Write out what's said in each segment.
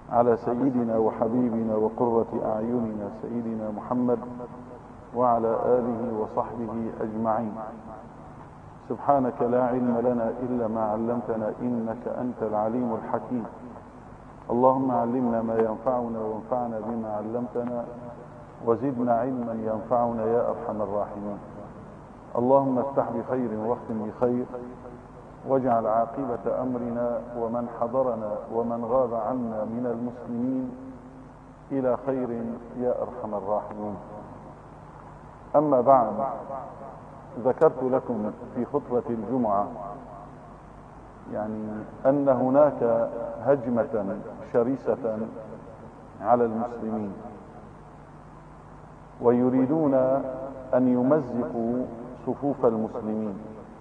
على سيدنا وحبيبنا وقرة أعيننا سيدنا محمد وعلى آله وصحبه أجمعين. سبحانك لا علم لنا إلا ما علمتنا إنك أنت العليم الحكيم. اللهم علمنا ما ينفعنا وانفعنا بما علمتنا وزدنا علما ينفعنا يا أرحم الراحمين. اللهم افتح بخير واختم بخير واجعل عاقبة أمرنا ومن حضرنا ومن غاب عنا من المسلمين إلى خير يا أرحم الراحمين. أما بعد، ذكرت لكم في خطبة الجمعة أن هناك هجمة شرسة على المسلمين ويريدون أن يمزقوا صفوف المسلمين،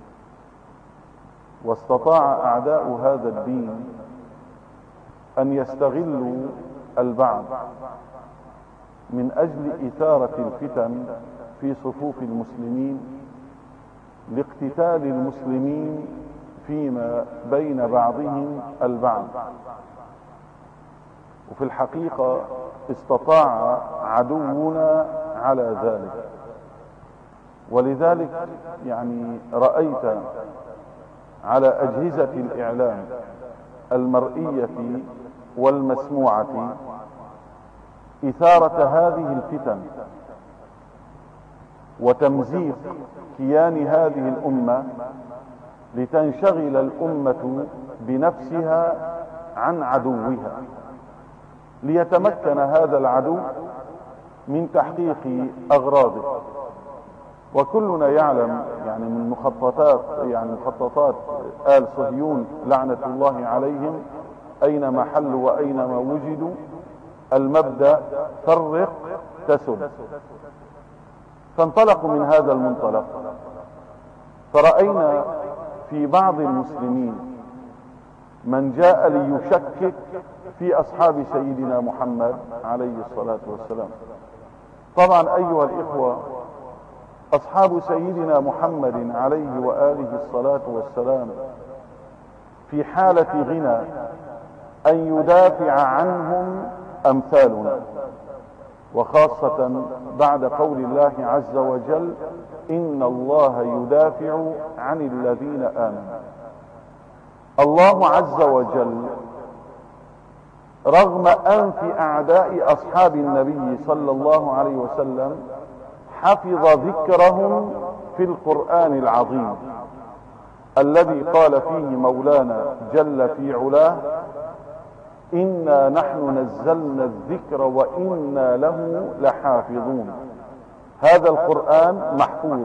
واستطاع أعداء هذا الدين أن يستغلوا البعض من أجل إثارة الفتن في صفوف المسلمين لاقتتال المسلمين فيما بين بعضهم البعض. وفي الحقيقة استطاع عدونا على ذلك، ولذلك رأيت على أجهزة الإعلام المرئية والمسموعة إثارة هذه الفتن وتمزيق كيان هذه الأمة لتنشغل الأمة بنفسها عن عدوها، ليتمكن هذا العدو من تحقيق أغراضه. وكلنا يعلم من مخططات آل صهيون لعنة الله عليهم أينما حلوا وأينما وجدوا المبدأ فرق تسد. فانطلقوا من هذا المنطلق، فرأينا في بعض المسلمين من جاء ليشكك في أصحاب سيدنا محمد عليه الصلاة والسلام. طبعا أيها الإخوة، أصحاب سيدنا محمد عليه وآله الصلاة والسلام في حالة غنى أن يدافع عنهم أمثالنا، وخاصة بعد قول الله عز وجل: إن الله يدافع عن الذين آمنوا. الله عز وجل رغم أنف أعداء أصحاب النبي صلى الله عليه وسلم حفظ ذكرهم في القرآن العظيم الذي قال فيه مولانا جل في علاه: إنا نحن نزلنا الذكر وإنا له لحافظون. هذا القرآن محفوظ،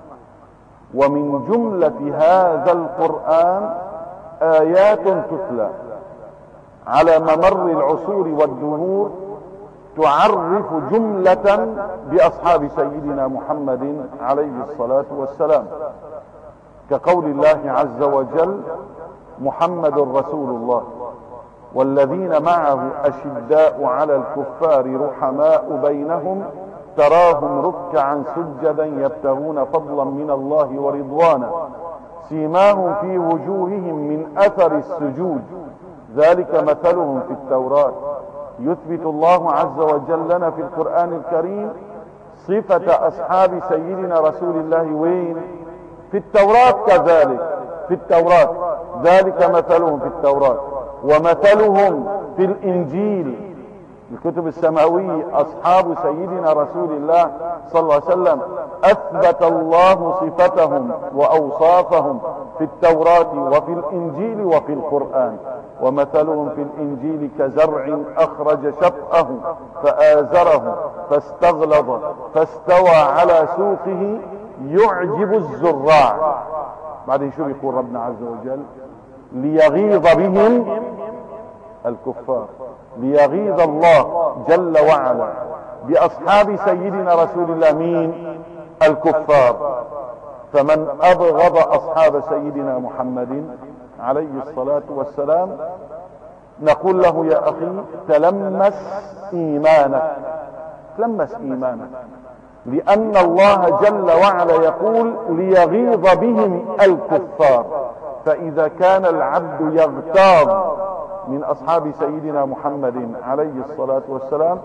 ومن جملة هذا القرآن آيات تتلى على ممر العصور والدهور تعرف جملة بأصحاب سيدنا محمد عليه الصلاة والسلام، كقول الله عز وجل: محمد رسول الله والذين معه أشداء على الكفار رحماء بينهم تراهم ركعا سجدا يبتغون فضلا من الله ورضوانا سيماهم في وجوههم من أثر السجود ذلك مثلهم في التوراة. يثبت الله عز وجل لنا في القرآن الكريم صفة أصحاب سيدنا رسول الله وين؟ في التوراة. كذلك في التوراة ذلك مثلهم في التوراة، ومثلهم في الإنجيل الكتب السماوية أصحاب سيدنا رسول الله صلى الله عليه وسلم أثبت الله صفتهم وأوصافهم في التوراة وفي الإنجيل وفي القرآن. ومثلهم في الإنجيل كزرع أخرج شطأه فآزره فاستغلظ فاستوى على سوقه يعجب الزراع. بعدين شو بيقول ربنا عز وجل؟ ليغيظ بهم الكفار. ليغيظ الله جل وعلا بأصحاب سيدنا رسول الله مين؟ الكفار. فمن أبغض أصحاب سيدنا محمد عليه الصلاة والسلام نقول له: يا أخي تلمس إيمانك، تلمس إيمانك، لأن الله جل وعلا يقول: ليغيظ بهم الكفار. فإذا كان العبد يغتاظ من أصحاب سيدنا محمد عليه الصلاة والسلام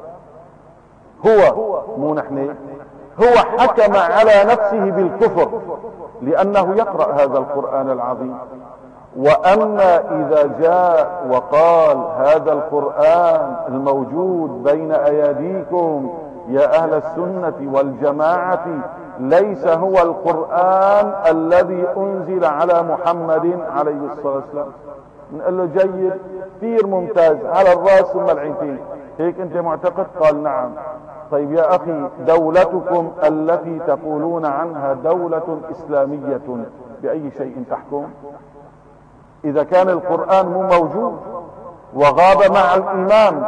هو مو نحن، هو حكم على نفسه بالكفر لأنه يقرأ هذا القرآن العظيم. وأما إذا جاء وقال هذا القرآن الموجود بين أيديكم يا أهل السنة والجماعة ليس هو القرآن الذي أنزل على محمد عليه الصلاة والسلام، نقول له جيد كثير ممتاز على الرأس ثم العينين، هيك أنت معتقد؟ قال نعم. طيب يا أخي، دولتكم التي تقولون عنها دولة إسلامية بأي شيء تحكم؟ إذا كان القرآن مو موجود وغاب مع الإمام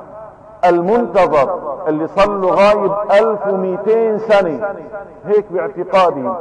المنتظر اللي صار له غايب 1200 سنة، هيك باعتقادهم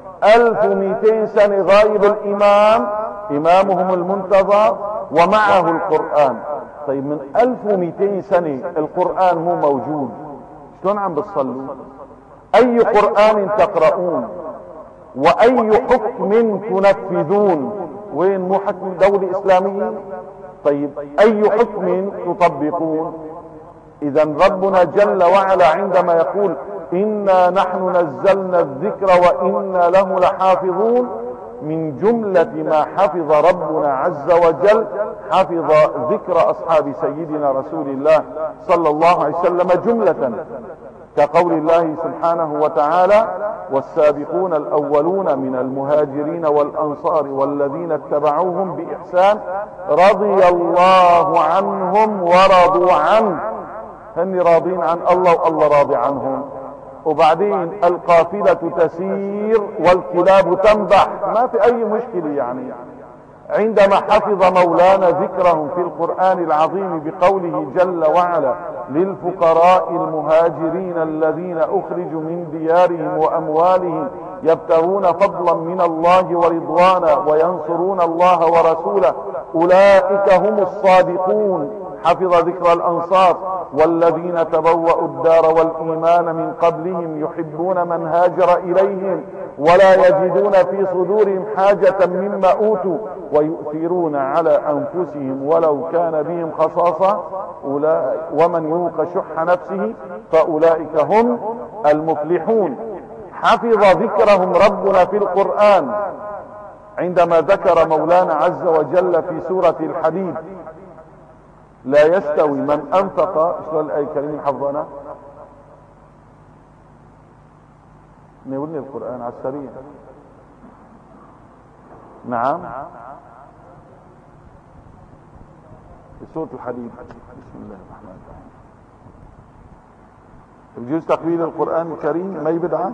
1200 سنة غايب الإمام، إمامهم المنتظر ومعه القرآن. طيب من 1200 سنة القرآن مو موجود، شلون عم بتصلوا؟ أي قرآن تقرؤون وأي حكم تنفذون؟ وين مو حكم دولة إسلامية؟ طيب أي حكم تطبقون؟ إذا ربنا جل وعلا عندما يقول إنا نحن نزلنا الذكر وإنا له لحافظون، من جملة ما حفظ ربنا عز وجل حفظ ذكر أصحاب سيدنا رسول الله صلى الله عليه وسلم جملة، كقول الله سبحانه وتعالى والسابقون الأولون من المهاجرين والأنصار والذين اتبعوهم بإحسان رضي الله عنهم ورضوا عنه، هن راضين عن الله والله راضي عنهم. وبعدين القافلة تسير والكلاب تنبح، ما في أي مشكلة يعني. عندما حفظ مولانا ذكرهم في القرآن العظيم بقوله جل وعلا للفقراء المهاجرين الذين أخرجوا من ديارهم وأموالهم يبتغون فضلا من الله ورضوانا وينصرون الله ورسوله أولئك هم الصادقون. حفظ ذكر الأنصار والذين تبوأوا الدار والإيمان من قبلهم يحبون من هاجر إليهم ولا يجدون في صدورهم حاجة مما أوتوا ويؤثرون على أنفسهم ولو كان بهم خصاصة ومن يوق شح نفسه فأولئك هم المفلحون. حفظ ذكرهم ربنا في القرآن عندما ذكر مولانا عز وجل في سورة الحديد لا يستوي من أنفق، شلون الآية الكريمة حفظنا؟ نقولني القرآن على السريع. نعم في سورة الحديد. بسم الله الرحمن الرحيم. يجوز تقبيل القرآن الكريم ما يبدعه؟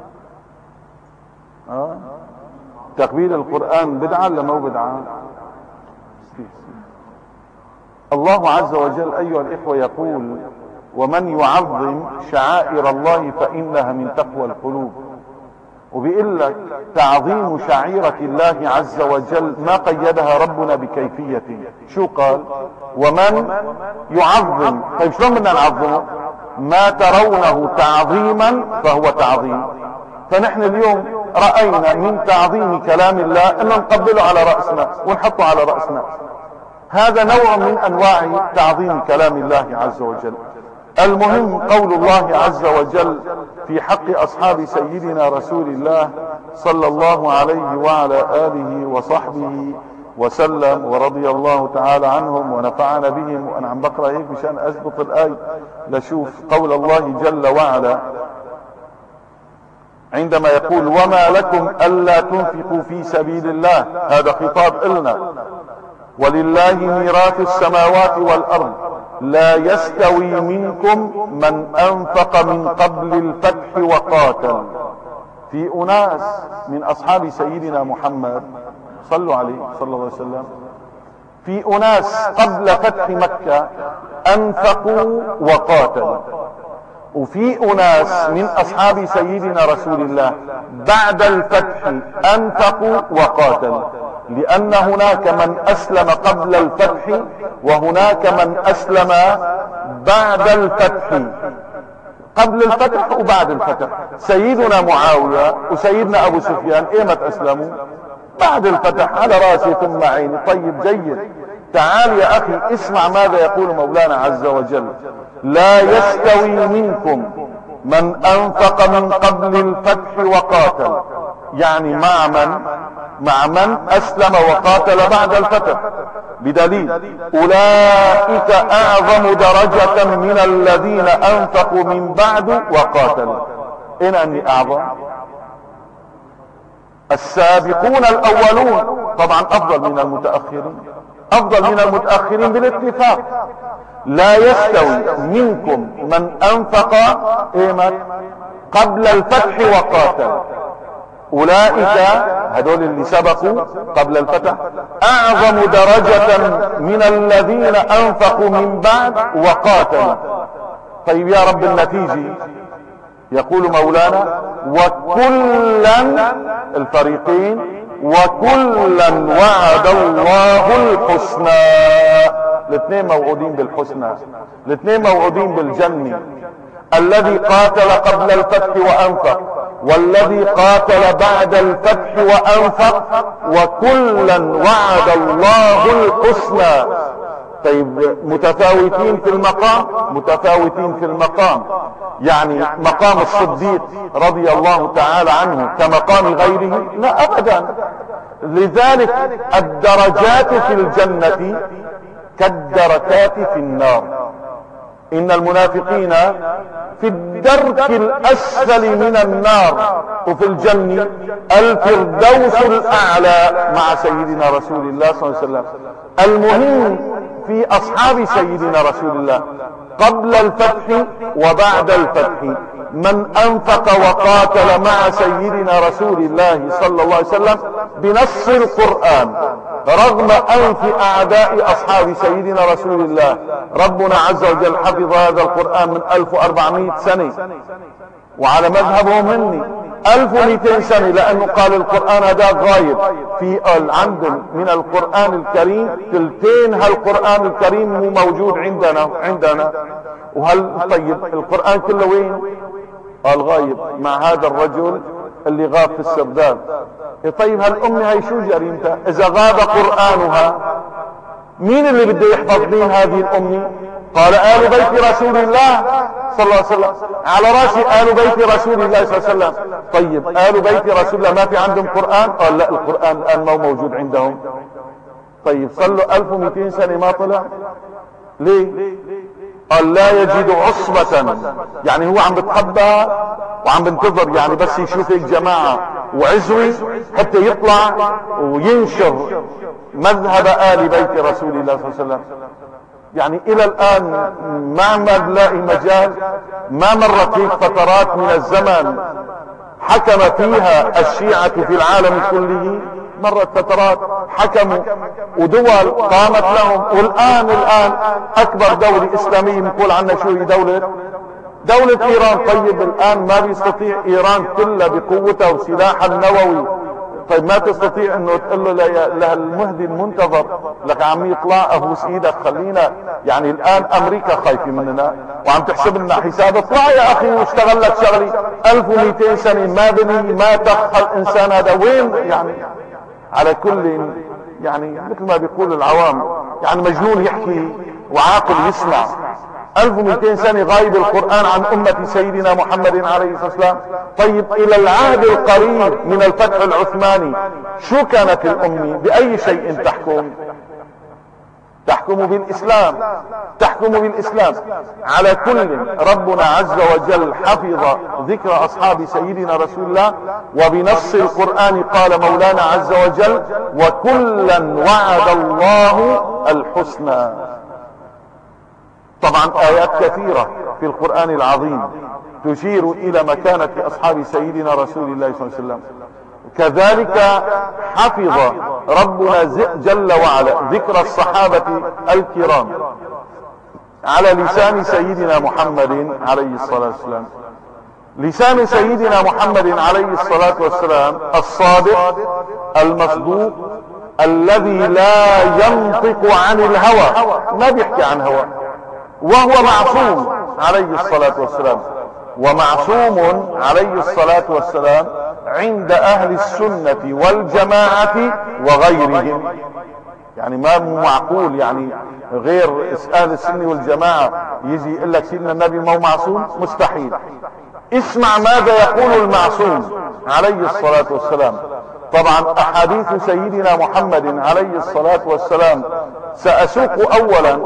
تقبيل القرآن بدعة ولا ما بدعة؟ الله عز وجل أيها الإخوة يقول ومن يعظم شعائر الله فإنها من تقوى القلوب. وبيقول لك تعظيم شعيرة الله عز وجل ما قيدها ربنا بكيفية. شو قال؟ ومن يعظم. طيب شلون بدنا نعظمه؟ ما ترونه تعظيما فهو تعظيم. فنحن اليوم رأينا من تعظيم كلام الله أن نقبله على رأسنا ونحطه على رأسنا، هذا نوع من أنواع تعظيم كلام الله عز وجل. المهم قول الله عز وجل في حق أصحاب سيدنا رسول الله صلى الله عليه وعلى آله وصحبه وسلم ورضي الله تعالى عنهم ونفعنا بهم. وأنا عم بقرأ هيك مشان أثبت الآية لشوف قول الله جل وعلا عندما يقول وما لكم ألا تنفقوا في سبيل الله، هذا خطاب إلنا، ولله ميراث السماوات والأرض لا يستوي منكم من أنفق من قبل الفتح وقاتل. في أناس من أصحاب سيدنا محمد صلوا عليه صلى الله عليه وسلم، في أناس قبل فتح مكة أنفقوا وقاتلوا، وفي أناس من أصحاب سيدنا رسول الله بعد الفتح أنفقوا وقاتلوا، لأن هناك من أسلم قبل الفتح وهناك من أسلم بعد الفتح، قبل الفتح وبعد الفتح. سيدنا معاوية وسيدنا أبو سفيان ايمت أسلموا؟ بعد الفتح، على راسي ثم عيني. طيب جيد، تعال يا أخي اسمع ماذا يقول مولانا عز وجل: لا يستوي منكم من أنفق من قبل الفتح وقاتل. يعني مع من أسلم وقاتل بعد الفتح، بدليل: أولئك أعظم درجة من الذين أنفقوا من بعد وقاتلوا. إن أني أعظم؟ السابقون الأولون طبعا أفضل من المتأخرين، أفضل من المتأخرين بالاتفاق. لا يستوي منكم من أنفق قبل الفتح وقاتل. أولئك هذول اللي سبقوا قبل الفتح أعظم درجة من الذين أنفقوا من بعد وقاتلوا. طيب يا رب النتيجة، يقول مولانا: وكلا، الفريقين، وكلا وعد الله الحسنى. الاثنين موعودين بالحسنى، الاثنين موعودين بالجنة. الذي قاتل قبل الفتح وأنفق، والذي قاتل بعد الفتح وأنفق، وكلا وعد الله الحسنى. طيب متفاوتين في المقام، متفاوتين في المقام. يعني مقام الصديق رضي الله تعالى عنه كمقام غيره؟ لا أبدا. لذلك الدرجات في الجنة كالدركات في النار. إن المنافقين في الدرك الأسفل من النار، وفي الجنة الفردوس الأعلى مع سيدنا رسول الله صلى الله عليه وسلم. المهم في أصحاب سيدنا رسول الله قبل الفتح وبعد الفتح، من أنفق وقاتل مع سيدنا رسول الله صلى الله عليه وسلم بنص القرآن رغم أنف أعداء أصحاب سيدنا رسول الله. ربنا عز وجل حفظ هذا القرآن من 1400 سنة، وعلى مذهبهم مني 1200 سنة، لأنه قال القرآن هذا غايب. في عندهم من القرآن الكريم ثلثين هالقرآن الكريم مو موجود عندنا. طيب القرآن كله وين؟ قال غايب مع هذا الرجل اللي غاب في السرداب. طيب هالأمة هي شو جريمتها إذا غاب قرآنها؟ مين اللي بده يحفظ دين هذه الأمة؟ قال آل بيت رسول الله صلى الله عليه وسلم. على راسي آل بيت رسول الله صلى الله عليه وسلم. طيب آل بيت رسول الله ما في عندهم قرآن؟ قال لا، القرآن الآن ما موجود عندهم. طيب صلوا 1200 سنة ما طلع ليه؟ قال لا يجد عصبة، يعني هو عم بتخبى وعم بنتظر، يعني بس يشوف هيك جماعة وعزوي حتى يطلع وينشر مذهب آل بيت رسول الله صلى الله عليه وسلم. يعني الى الان ما بلاقي مجال، ما مرت هيك فترات من الزمن حكم فيها الشيعة في العالم كله. مرت فترات حكموا ودول قامت لهم، والآن أكبر دولة إسلامية بنقول عنها شو هي؟ دولة إيران. طيب الآن ما بيستطيع إيران كلها بقوتها وسلاحها النووي، طيب ما تستطيع انه تقول له لهالمهدي المنتظر لك عم يطلع ابوس ايدك خلينا؟ يعني الان امريكا خايفه مننا وعم تحسب لنا حساب. اطلع يا اخي واشتغل لك شغلي 1200 سنه ما بني ما تخ الانسان هذا وين؟ يعني على كل، يعني مثل ما بيقول العوام، يعني مجنون يحكي وعاقل يسمع. 1200 سنة غايب القرآن عن أمة سيدنا محمد عليه الصلاة والسلام. طيب إلى العهد القريب من الفتح العثماني شو كانت الأمة؟ بأي شيء تحكم؟ تحكم بالإسلام، تحكم بالإسلام. على كل ربنا عز وجل حفظ ذكر أصحاب سيدنا رسول الله، وبنص القرآن قال مولانا عز وجل: وكلا وعد الله الحسنى. طبعا آيات كثيرة في القرآن العظيم تشير إلى مكانة أصحاب سيدنا رسول الله صلى الله عليه وسلم. كذلك حفظ ربنا جل وعلا ذكر الصحابة الكرام على لسان سيدنا محمد عليه الصلاة والسلام. لسان سيدنا محمد عليه الصلاة والسلام الصادق المصدوق الذي لا ينطق عن الهوى، ما بيحكي عن هوى، وهو معصوم عليه الصلاة والسلام. ومعصوم عليه الصلاة والسلام عند أهل السنة والجماعة وغيرهم. يعني ما معقول يعني غير اهل السنة والجماعة يجي يقول لك سيدنا النبي ما هو معصوم، مستحيل. اسمع ماذا يقول المعصوم عليه الصلاة والسلام. طبعا احاديث سيدنا محمد عليه الصلاة والسلام سأسوق اولا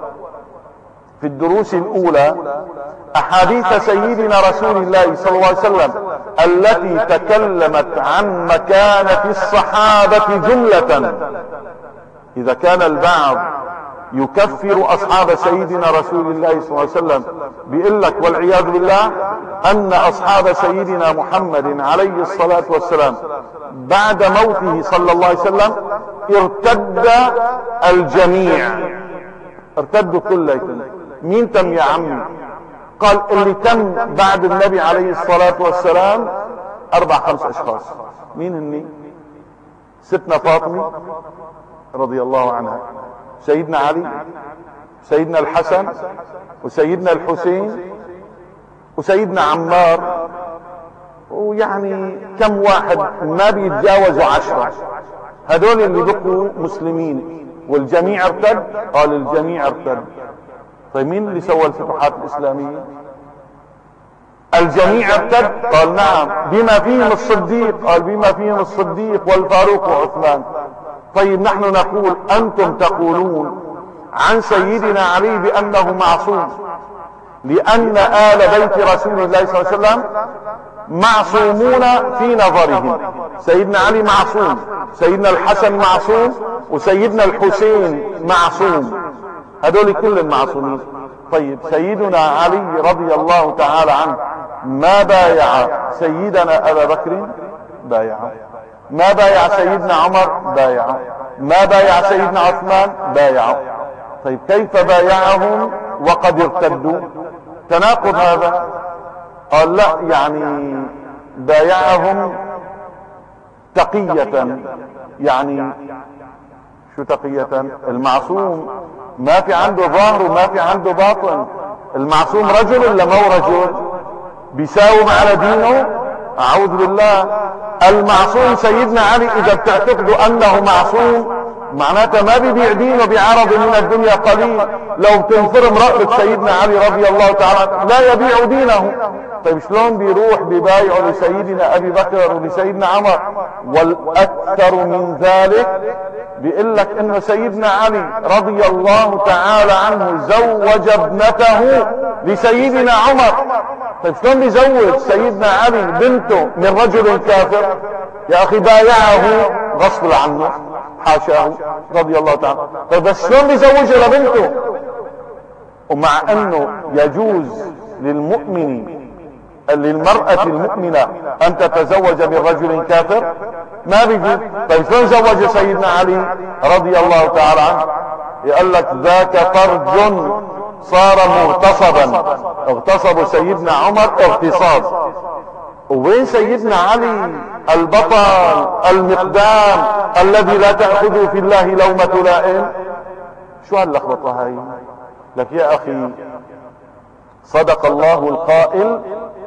في الدروس الاولى احاديث سيدنا رسول الله صلى الله عليه وسلم التي تكلمت عن مكانة الصحابة جملة. اذا كان البعض يكفر اصحاب سيدنا رسول الله صلى الله عليه وسلم، بيقول لك والعياذ بالله ان اصحاب سيدنا محمد عليه الصلاة والسلام بعد موته صلى الله عليه وسلم ارتد الجميع، ارتدوا كلهم. مين تم يا عمي؟ قال اللي تم بعد النبي عليه الصلاة والسلام 4-5 اشخاص. مين هني؟ ستنا فاطمة رضي الله عنها، سيدنا علي، سيدنا الحسن، وسيدنا الحسين، وسيدنا عمار، ويعني كم واحد ما بيتجاوزوا 10. هذول اللي بقوا مسلمين والجميع ارتد. قال الجميع ارتد. طيب مين اللي سوى الفتوحات الإسلامية؟ الجميع ارتد. قال نعم، بما فيهم الصديق. قال بما فيهم الصديق والفاروق وعثمان. طيب نحن نقول أنتم تقولون عن سيدنا علي بأنه معصوم، لأن آل بيت رسول الله صلى الله عليه وسلم معصومون في نظرهم. سيدنا علي معصوم، سيدنا الحسن معصوم، وسيدنا الحسين معصوم، هذول كلهم معصومين. طيب سيدنا علي رضي الله تعالى عنه ما بايع سيدنا أبا بكر؟ بايع. ما بايع سيدنا عمر؟ بايع. ما بايع سيدنا عثمان؟ بايع. طيب كيف بايعهم وقد ارتدوا؟ تناقض هذا. قال لا، يعني بايعهم تقية. يعني شو تقية؟ المعصوم ما في عنده ظاهر وما في عنده باطن. المعصوم رجل ولا مو رجل؟ بيساوم على دينه؟ اعوذ بالله. المعصوم سيدنا علي اذا بتعتقدوا انه معصوم معناته ما بيبيع دينه بعرض من الدنيا قليل. لو بتنفرم رقبة سيدنا علي رضي الله تعالى لا يبيع دينه. طيب شلون بيروح بيبايعوا لسيدنا ابي بكر ولسيدنا عمر؟ والاكثر من ذلك بيقول لك انه سيدنا علي رضي الله تعالى عنه زوج ابنته لسيدنا عمر. طيب شلون بيزوج سيدنا علي بنته من رجل كافر؟ يا اخي بايعه غصب عنه، حاشاه رضي الله تعالى. طيب بس شلون بيزوجها لبنته؟ ومع انه يجوز للمرأة المؤمنة ان تتزوج بالرجل كافر؟ ما بيجوز. طيب شلون زوج سيدنا علي رضي الله تعالى عنه؟ يقول لك ذاك فرج صار مغتصبا. اغتصب سيدنا عمر اغتصاب. وين سيدنا علي البطل المقدام الذي لا تأخذه في الله لومة لائم؟ شو هاللخبطة هاي؟ لك يا اخي صدق الله القائل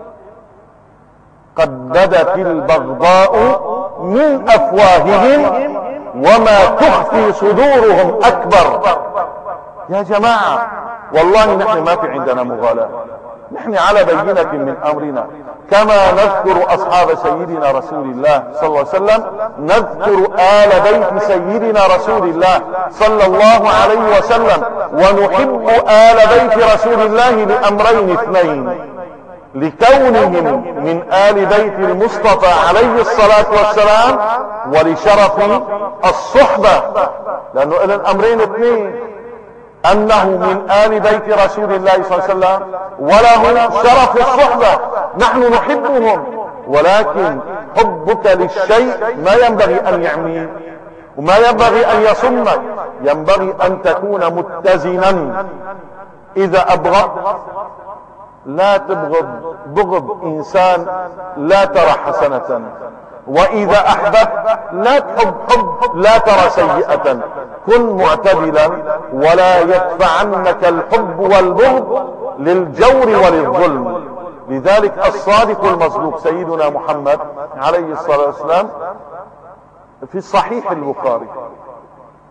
قد بدت البغضاء من افواههم وما تخفي صدورهم اكبر. يا جماعة والله نحن ما في عندنا مغالاة، نحن على بينة من امرنا. كما نذكر اصحاب سيدنا رسول الله صلى الله عليه وسلم نذكر آل بيت سيدنا رسول الله صلى الله عليه وسلم، ونحب آل بيت رسول الله لامرين اثنين: لكونهم من آل بيت المصطفى عليه الصلاة والسلام، ولشرف الصحبة. لانه لهم امرين اثنين: انه من آل بيت رسول الله صلى الله عليه وسلم، وله شرف الصحبة. نحن نحبهم، ولكن حبك للشيء ما ينبغي ان يعميك وما ينبغي ان يصمك. ينبغي ان تكون متزنا. اذا ابغضت لا تبغض بغض انسان لا ترى حسنة، واذا احببت لا تحب حب لا ترى سيئة. كن معتدلا ولا يدفعنك الحب والبغض للجور وللظلم. لذلك الصادق المصدوق سيدنا محمد عليه الصلاة والسلام في صحيح البخاري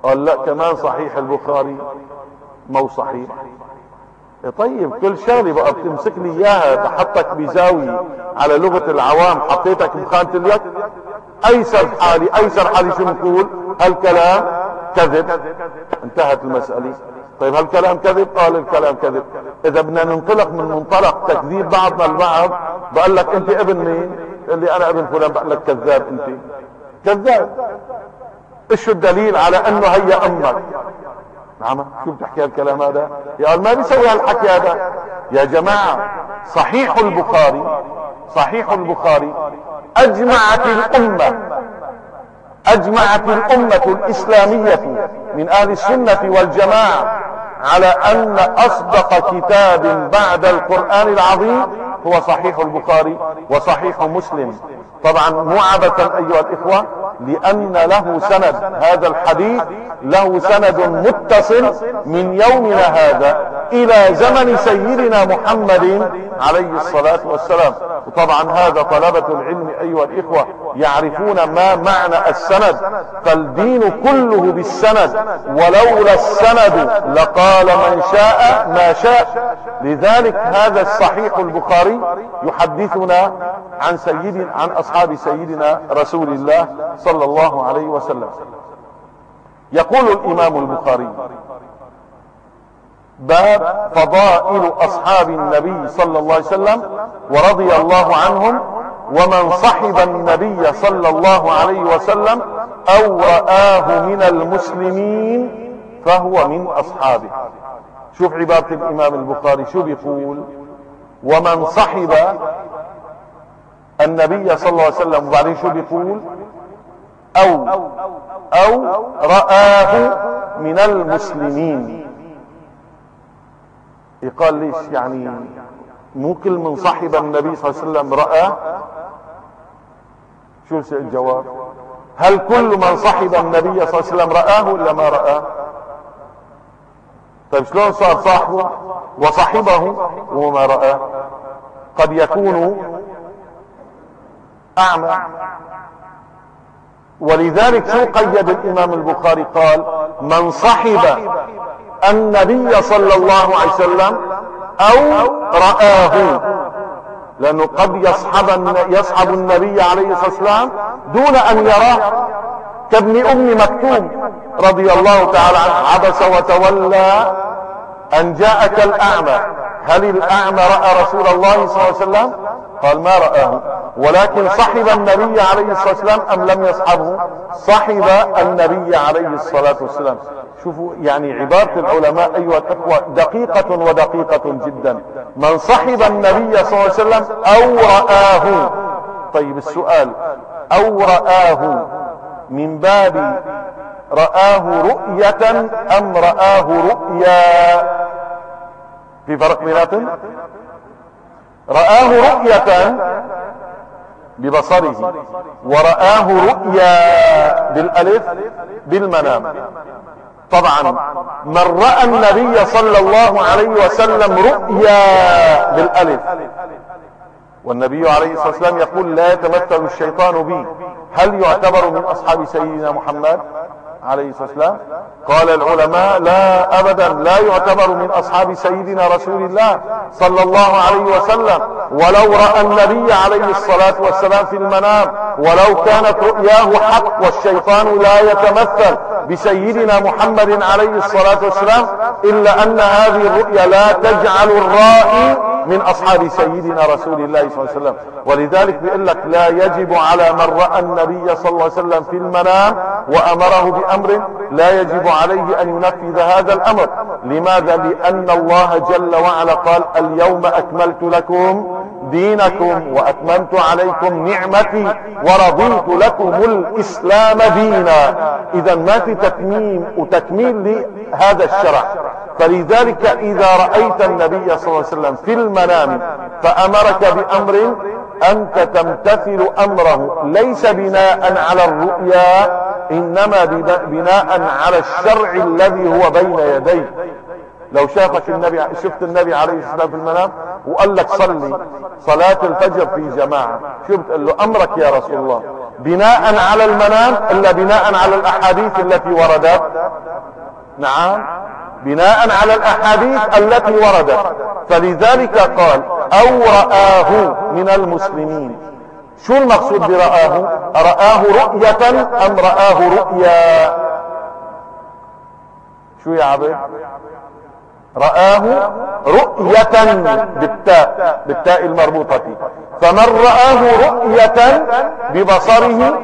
قال لا كمان صحيح البخاري مو صحيح. طيب كل شغله بقى بتمسك لي اياها بحطك بزاويه على لغه العوام، حطيتك بخانه اليد. ايسر حالي شو نقول؟ هالكلام كذب، انتهت المساله. طيب هالكلام كذب؟ قال الكلام كذب. اذا بدنا ننطلق من منطلق تكذيب بعضنا البعض، بقول لك انت ابن مين؟ اللي انا ابن فلان، بقول لك كذاب، انت كذاب. ايش الدليل على انه هي امك؟ نعم، شو بتحكي هالكلام هذا؟ يا ما بيسوي هالحكي هذا يا جماعة. صحيح البخاري أجمعت الأمة الإسلامية من أهل السنة والجماعة على أن أصدق كتاب بعد القرآن العظيم هو صحيح البخاري وصحيح مسلم. طبعا مو عبثا أيها الإخوة، لأن له سند، هذا الحديث له سند متصل من يومنا هذا إلى زمن سيدنا محمد عليه الصلاة والسلام. وطبعا هذا طلبة العلم أيها الإخوة يعرفون ما معنى السند، فالدين كله بالسند، ولولا السند لقال من شاء ما شاء. لذلك هذا الصحيح البخاري يحدثنا عن أصحاب سيدنا رسول الله صلى الله عليه وسلم. يقول الإمام البخاري: باب فضائل أصحاب النبي صلى الله عليه وسلم ورضي الله عنهم، ومن صحب النبي صلى الله عليه وسلم أو رآه من المسلمين فهو من أصحابه. شوف عبارة الإمام البخاري شو بيقول: ومن صحب النبي صلى الله عليه وسلم، وبعدين شو بيقول؟ أو رآه من المسلمين. يقال ليش يعني مو كل من صحب النبي صلى الله عليه وسلم رآه؟ شو الجواب؟ هل كل من صحب النبي صلى الله عليه وسلم رآه ولا ما رآه؟ طيب شلون صار صاحبه وصحبه وما رآه؟ قد يكون أعمى. ولذلك شو قيد الإمام البخاري؟ قال: من صحب النبي صلى الله عليه وسلم أو رآه، لأنه قد يصحب النبي عليه الصلاة والسلام دون أن يراه، كابن أم مكتوم رضي الله تعالى عنه: عبس وتولى أن جاءك الأعمى. هل الأعمى رأى رسول الله صلى الله عليه وسلم؟ قال: ما رآه. ولكن صحب النبي عليه الصلاة والسلام أم لم يصحبه؟ صحب النبي عليه الصلاة والسلام. شوفوا يعني عبارة العلماء أيها الأخوة دقيقة ودقيقة جدا. من صحب النبي صلى الله عليه وسلم أو رآه. طيب السؤال: أو رآه من باب رآه رؤية أم رآه رؤيا؟ في فرق بيناتهم. رآه رؤية ببصره، ورآه رؤيا بالألف بالمنام. طبعا من رأى النبي صلى الله عليه وسلم رؤيا بالألف، والنبي عليه الصلاة والسلام يقول: لا يتمثل الشيطان بي، هل يعتبر من أصحاب سيدنا محمد عليه الصلاة والسلام؟ قال العلماء: لا أبدا، لا يعتبر من أصحاب سيدنا رسول الله صلى الله عليه وسلم، ولو رأى النبي عليه الصلاة والسلام في المنام، ولو كانت رؤياه حق، والشيطان لا يتمثل بسيدنا محمد عليه الصلاة والسلام، إلا أن هذه الرؤيا لا تجعل الرائي من أصحاب سيدنا رسول الله صلى الله عليه وسلم. ولذلك بيقول لك: لا يجب على من رأى النبي صلى الله عليه وسلم في المنام وأمره بأمر، لا يجب عليه أن ينفذ هذا الأمر. لماذا؟ لأن الله جل وعلا قال: اليوم أكملت لكم دينكم وأتممت عليكم نعمتي ورضيت لكم الإسلام دينا. إذا ما في تتميم وتكميل لهذا الشرع. فلذلك إذا رأيت النبي صلى الله عليه وسلم في المنام فأمرك بأمر، أنت تمتثل أمره، ليس بناء على الرؤيا، إنما بناء على الشرع الذي هو بين يديك. لو شافك النبي، شفت النبي عليه الصلاة والسلام في المنام وقال لك صلي صلاة الفجر في جماعة، شو بتقول له؟ امرك يا رسول الله، بناء على المنام الا بناء على الاحاديث التي وردت؟ نعم، بناء على الاحاديث التي وردت. فلذلك قال او رآه من المسلمين. شو المقصود برآه؟ رآه رؤية ام رآه رؤيا؟ شو يا عبد؟ رآه رؤية بالتاء المربوطة. فمن رآه رؤية ببصره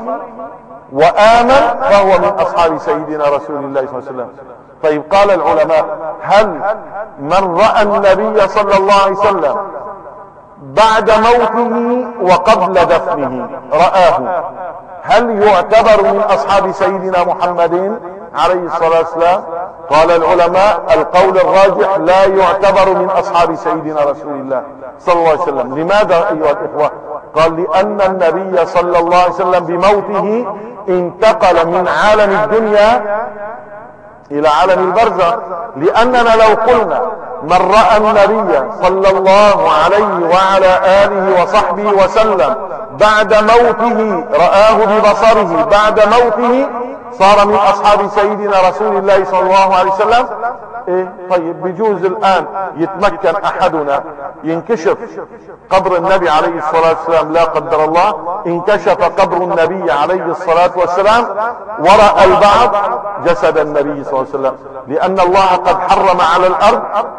وآمن فهو من أصحاب سيدنا رسول الله صلى الله عليه وسلم. طيب قال العلماء: هل من رأى النبي صلى الله عليه وسلم بعد موته وقبل دفنه رآه، هل يعتبر من أصحاب سيدنا محمد عليه الصلاة والسلام؟ قال العلماء: القول الراجح لا يعتبر من أصحاب سيدنا رسول الله صلى الله عليه وسلم. لماذا أيها الإخوة؟ قال: لأن النبي صلى الله عليه وسلم بموته انتقل من عالم الدنيا إلى عالم البرزخ. لأننا لو قلنا من رأى النبي صلى الله عليه وعلى آله وصحبه وسلم بعد موته، رآه ببصره بعد موته، صار من أصحاب سيدنا رسول الله صلى الله عليه وسلم. إيه؟ طيب بجوز الآن يتمكن أحدنا ينكشف قبر النبي عليه الصلاة والسلام، لا قدر الله انكشف قبر النبي عليه الصلاة والسلام ورأى البعض جسد النبي صلى الله عليه وسلم، لأن الله قد حرم على الأرض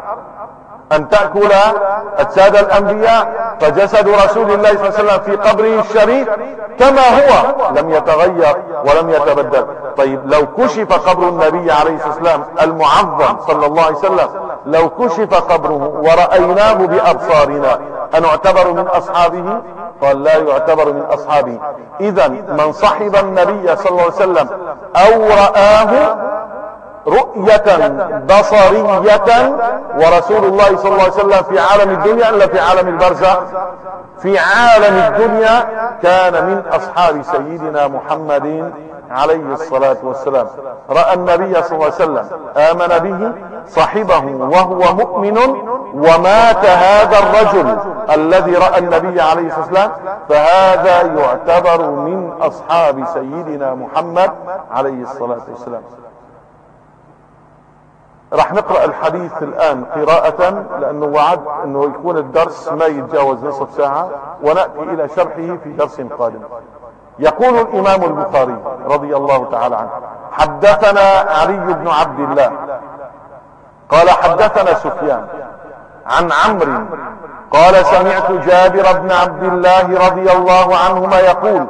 أن تأكل أجساد الأنبياء، فجسد رسول الله صلى الله عليه وسلم في قبره الشريف كما هو لم يتغير ولم يتبدل. طيب لو كشف قبر النبي عليه الصلاة والسلام المعظم صلى الله عليه وسلم، لو كشف قبره ورأيناه بأبصارنا، أنعتبر من أصحابه؟ قال: لا يعتبر من أصحابه. إذا من صحب النبي صلى الله عليه وسلم أو رآه رؤية بصرية، ورسول الله صلى الله عليه وسلم في عالم الدنيا إلا في عالم البرزخ؟ في عالم الدنيا كان من أصحاب سيدنا محمد عليه الصلاة والسلام. رأى النبي صلى الله عليه وسلم، آمن به، صحبه وهو مؤمن، ومات هذا الرجل الذي رأى النبي عليه الصلاة والسلام، فهذا يعتبر من أصحاب سيدنا محمد عليه الصلاة والسلام. راح نقرأ الحديث الآن قراءة، لأنه وعد أنه يكون الدرس ما يتجاوز نصف ساعة، ونأتي إلى شرحه في درس قادم. يقول الإمام البخاري رضي الله تعالى عنه: حدثنا علي بن عبد الله قال حدثنا سفيان عن عمرو قال سمعت جابر بن عبد الله رضي الله عنهما يقول: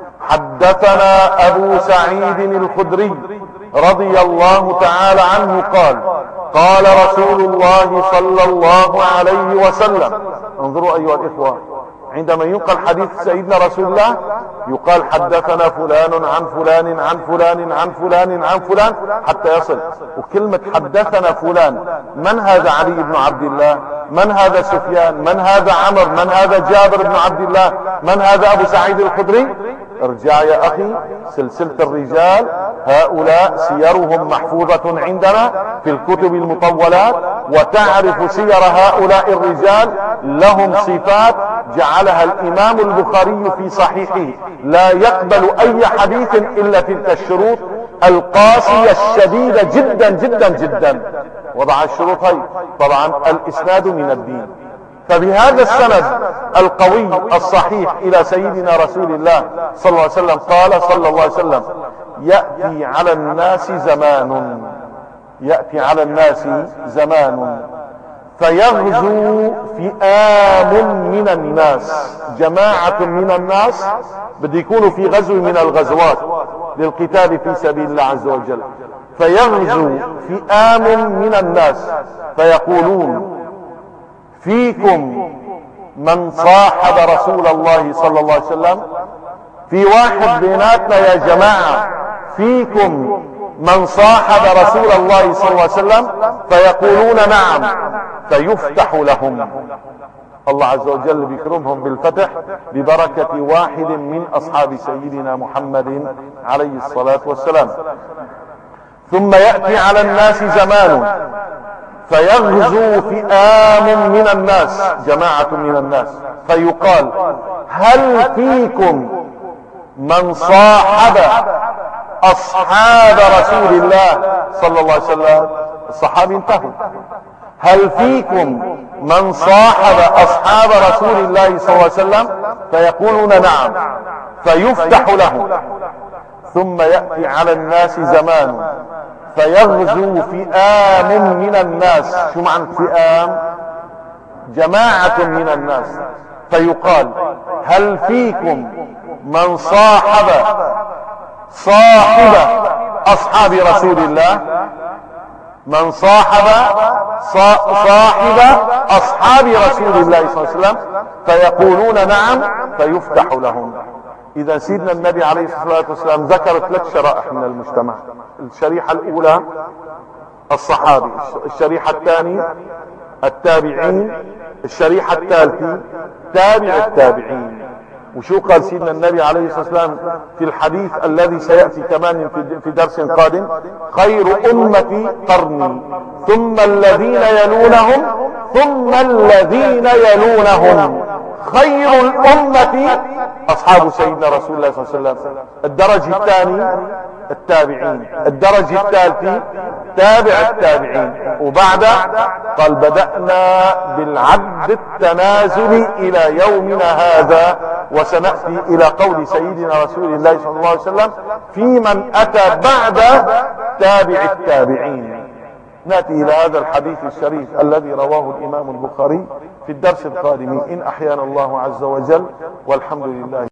حدثنا أبو سعيد الخدري رضي الله تعالى عنه قال: قال رسول الله صلى الله عليه وسلم. انظروا أيها الإخوة، عندما ينقل حديث سيدنا رسول الله يقال: حدثنا فلان عن فلان عن فلان عن فلان عن فلان حتى يصل. وكلمة حدثنا فلان، من هذا علي بن عبد الله؟ من هذا سفيان؟ من هذا عمر؟ من هذا جابر بن عبد الله؟ من هذا أبو سعيد الخدري؟ ارجع يا أخي سلسلة الرجال، هؤلاء سيرهم محفوظة عندنا في الكتب المطولات، وتعرف سير هؤلاء الرجال، لهم صفات جعلها الإمام البخاري في صحيحه، لا يقبل أي حديث إلا تلك الشروط القاسية الشديدة جدا جدا جدا. وضع الشروط هي. طبعا الإسناد من الدين، فبهذا السند القوي الصحيح إلى سيدنا رسول الله صلى الله عليه وسلم قال صلى الله عليه وسلم: يأتي على الناس زمان، يأتي على الناس زمان فيغزو فئام من الناس، جماعة من الناس بده يكونوا في غزو من الغزوات للقتال في سبيل الله عز وجل، فيغزو فئام من الناس فيقولون: فيكم من صاحب رسول الله صلى الله عليه وسلم؟ في واحد بيناتنا يا جماعة فيكم من صاحب رسول الله صلى الله عليه وسلم؟ فيقولون: نعم. فيفتح لهم، الله عز وجل بيكرمهم بالفتح ببركة واحد من أصحاب سيدنا محمد عليه الصلاة والسلام. ثم يأتي على الناس زمان فيغزو فئام من الناس، جماعة من الناس، فيقال هل فيكم من صاحب أصحاب رسول الله صلى الله عليه وسلم؟ الصحابي انتهوا. هل فيكم من صاحب أصحاب رسول الله صلى الله عليه وسلم؟ فيقولون نعم، فيفتح لهم. ثم يأتي على الناس زمان فيغزو فئام من الناس. شو معنى فئام؟ جماعة من الناس. فيقال هل فيكم من صاحب أصحاب رسول الله؟ من صاحب أصحاب رسول الله صلى الله عليه وسلم؟ فيقولون نعم، فيفتح لهم. إذا سيدنا النبي عليه الصلاة والسلام ذكر 3 شرائح من المجتمع. الشريحة الأولى الصحابي، الشريحة الثانية التابعين، الشريحة الثالثة تابع التابعين. وشو قال سيدنا النبي عليه الصلاة والسلام في الحديث الذي سيأتي كمان في درس قادم؟ خير أمتي قرني، ثم الذين يلونهم، ثم الذين يلونهم. خير الأمة أصحاب سيدنا رسول الله صلى الله عليه وسلم. الدرجة الثانية التابعين، الدرجة الثالثة تابع التابعين. وبعد قال بدأنا بالعد التنازلي إلى يومنا هذا، وسنأتي إلى قول سيدنا رسول الله صلى الله عليه وسلم في من أتى بعد تابع التابعين. نأتي إلى هذا الحديث الشريف الذي رواه الإمام البخاري في الدرس القادم إن أحيانا الله عز وجل، والحمد لله.